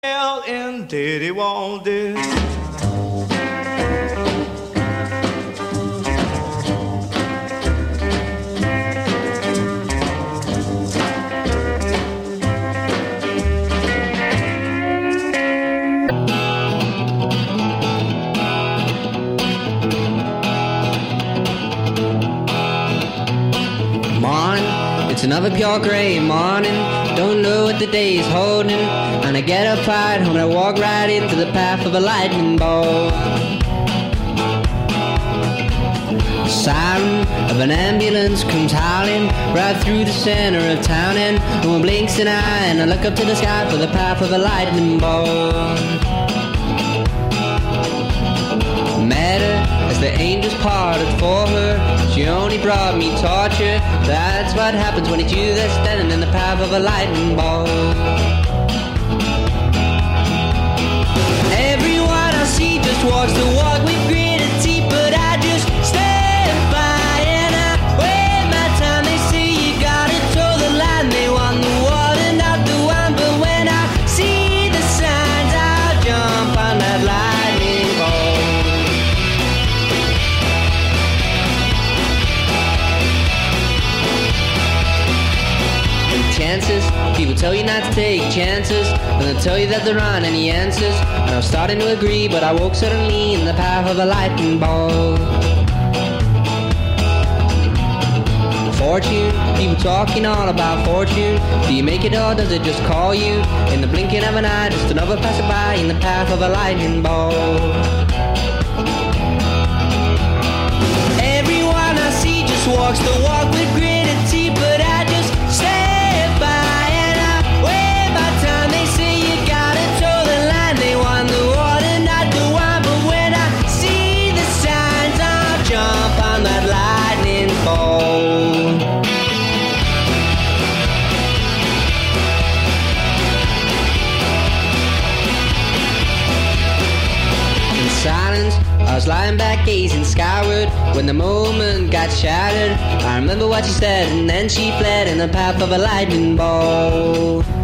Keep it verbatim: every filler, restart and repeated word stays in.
Well, indeed he won't do. It's another pure grey morning, don't know what the day is holding, and I get up right home and I walk right into the path of a lightning bolt. The siren of an ambulance comes howling right through the center of town, and no one blinks an eye, and I look up to the sky for the path of a lightning bolt. Met her as the angels parted for her, she only brought me torture. That's what happens when it's you that's standing in the path of a lightning bolt. Everyone I see just walks the walk with gritted teeth, but I just stand by and I wait my time. They say you gotta toe the line, they want the water, not the wine, but when I see the signs, I'll jump on that lightning bolt. Chances, people tell you not to take chances, and they'll tell you that there aren't any answers, and I was starting to agree, but I woke suddenly in the path of a lightning bolt. Fortune, people talking all about fortune. Do you make it or does it just call you? In the blinking of an eye, just another passerby in the path of a lightning bolt. Everyone I see just walks the walk with gritted teeth, but I just stay. I was lying back gazing skyward when the moment got shattered. I remember what she said, and then she fled in the path of a lightning bolt.